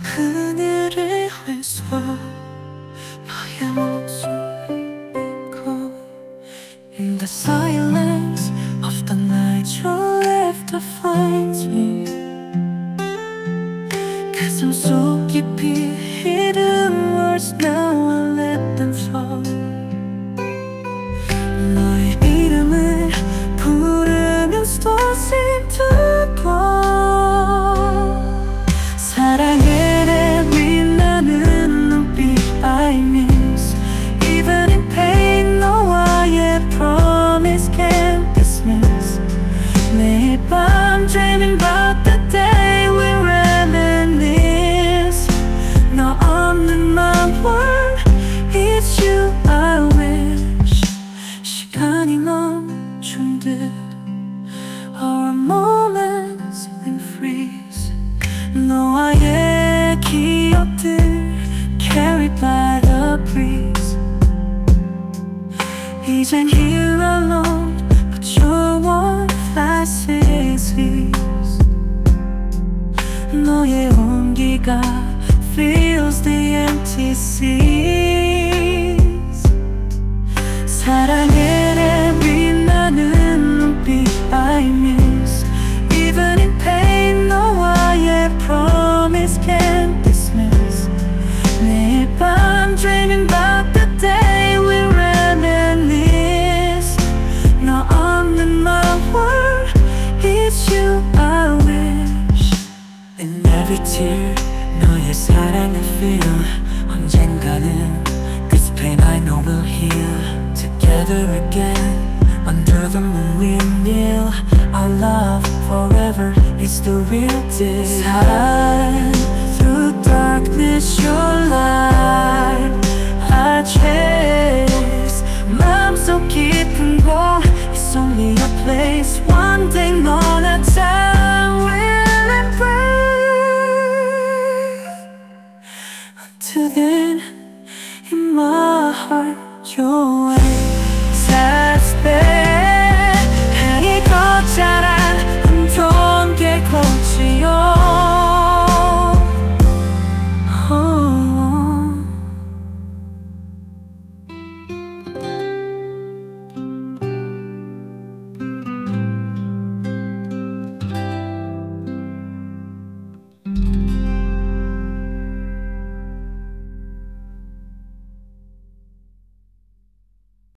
그늘의 회수와 너의 목소리 echo In the silence of the night you left to find me 가슴 속 깊이 hidden words now I let them fall 너의 이름을 부르면 still seem to go 사랑에 빛나는 눈빛 I miss Even in pain 너와의 promise can't dismiss 매일 밤 dreaming about the day we reminisce 너 없는 my world It's you I wish 시간이 멈춘 듯 Our moments in freeze 너와의 기억들 Carried by the breeze 이젠 here alone But you're one fast 너의 온기가 Fills the empty seas 사랑에 빛나는 눈빛 I miss Even in pain 너와의 promise can't dismiss 매일 밤 dreaming about the day we reminisce 너 없는 my world It's you I wish In every tear 너의 사랑을 feel 언젠가는 This pain I know will heal Together again Under the moon we kneel Our love forever It's the real deal